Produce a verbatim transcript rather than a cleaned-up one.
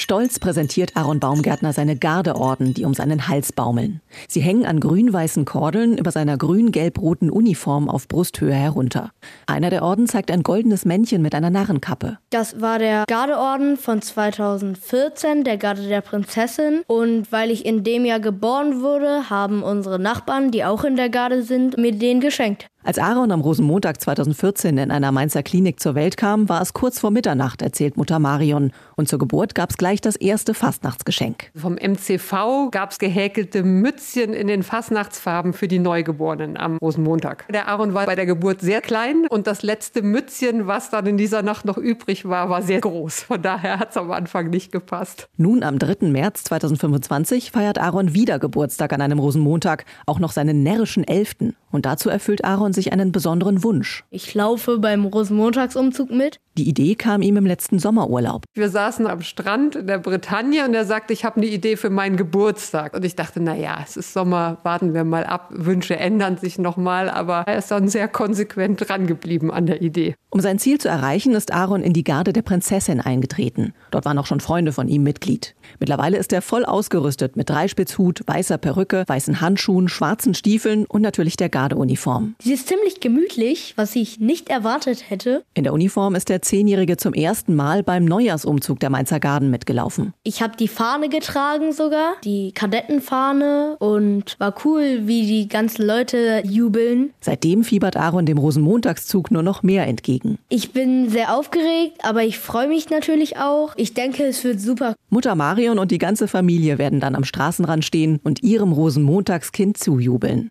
Stolz präsentiert Aaron Baumgärtner seine Gardeorden, die um seinen Hals baumeln. Sie hängen an grün-weißen Kordeln über seiner grün-gelb-roten Uniform auf Brusthöhe herunter. Einer der Orden zeigt ein goldenes Männchen mit einer Narrenkappe. Das war der Gardeorden von zweitausendvierzehn, der Garde der Prinzessin. Und weil ich in dem Jahr geboren wurde, haben unsere Nachbarn, die auch in der Garde sind, mir den geschenkt. Als Aaron am Rosenmontag zweitausendvierzehn in einer Mainzer Klinik zur Welt kam, war es kurz vor Mitternacht, erzählt Mutter Marion. Und zur Geburt gab es gleich das erste Fastnachtsgeschenk. Vom M C V gab es gehäkelte Mützchen in den Fastnachtsfarben für die Neugeborenen am Rosenmontag. Der Aaron war bei der Geburt sehr klein und das letzte Mützchen, was dann in dieser Nacht noch übrig war, war sehr groß. Von daher hat es am Anfang nicht gepasst. Nun am dritten März zweitausendfünfundzwanzig feiert Aaron wieder Geburtstag an einem Rosenmontag, auch noch seinen närrischen elften. Und dazu erfüllt Aaron sich einen besonderen Wunsch. Ich laufe beim Rosenmontagsumzug mit. Die Idee kam ihm im letzten Sommerurlaub. Wir saßen am Strand in der Bretagne und er sagte, ich habe eine Idee für meinen Geburtstag. Und ich dachte, naja, es ist Sommer, warten wir mal ab, Wünsche ändern sich nochmal. Aber er ist dann sehr konsequent dran geblieben an der Idee. Um sein Ziel zu erreichen, ist Aaron in die Garde der Prinzessin eingetreten. Dort waren auch schon Freunde von ihm Mitglied. Mittlerweile ist er voll ausgerüstet mit Dreispitzhut, weißer Perücke, weißen Handschuhen, schwarzen Stiefeln und natürlich der Gardeuniform. Sie ist ziemlich gemütlich, was ich nicht erwartet hätte. In der Uniform ist der Zehnjährige zum ersten Mal beim Neujahrsumzug der Mainzer Garden mitgelaufen. Ich habe die Fahne getragen sogar, die Kadettenfahne, und war cool, wie die ganzen Leute jubeln. Seitdem fiebert Aaron dem Rosenmontagszug nur noch mehr entgegen. Ich bin sehr aufgeregt, aber ich freue mich natürlich auch. Ich denke, es wird super. Mutter Marion und die ganze Familie werden dann am Straßenrand stehen und ihrem Rosenmontagskind zujubeln.